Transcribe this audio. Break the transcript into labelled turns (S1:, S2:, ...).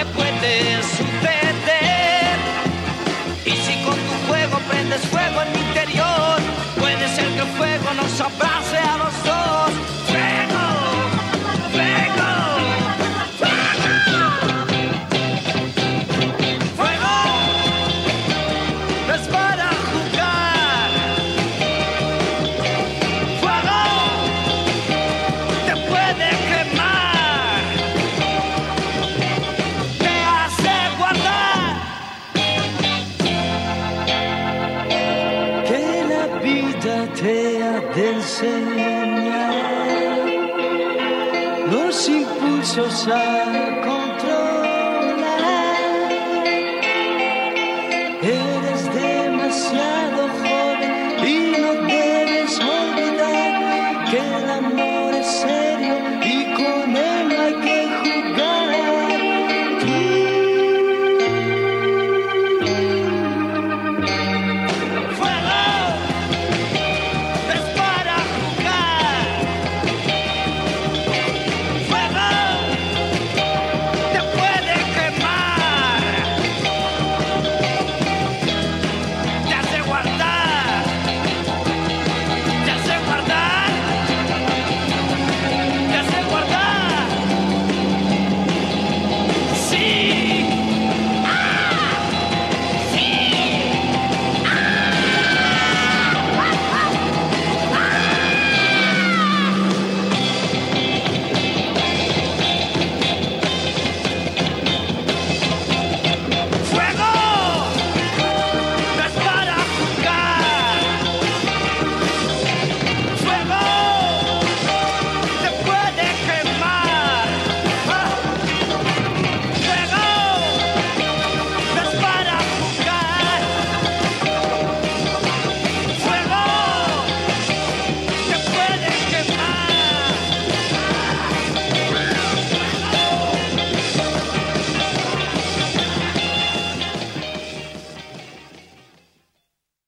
S1: que puede suceder. Y si con tu fuego prendes fuego en mi interior, puede ser que el fuego nos abrace a los dos. ¡Fuego! ¡Fuego! ¡Fuego! ¡Fuego! No es para jugar. ¡Fuego! Te puede quemar. Te hace guardar. Que la vida te ha de enseñar los impulsos a controlar. Eres demasiado joven y no